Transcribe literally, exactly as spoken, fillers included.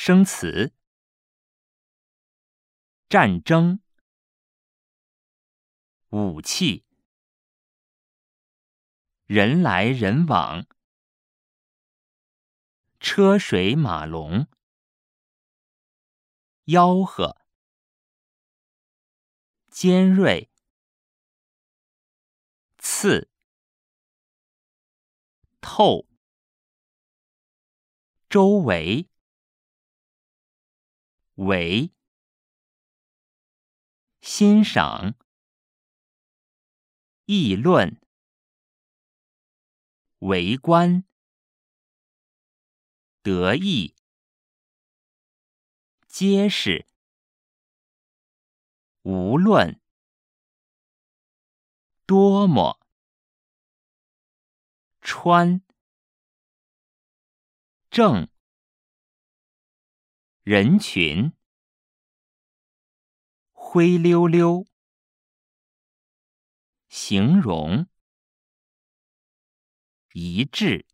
生词：战争、武器、人来人往、车水马龙、吆喝、尖锐、刺、透、周围、围、欣赏、议论、围观、得意、结实、无论、多么、穿、正、人群、灰溜溜、形容、一致。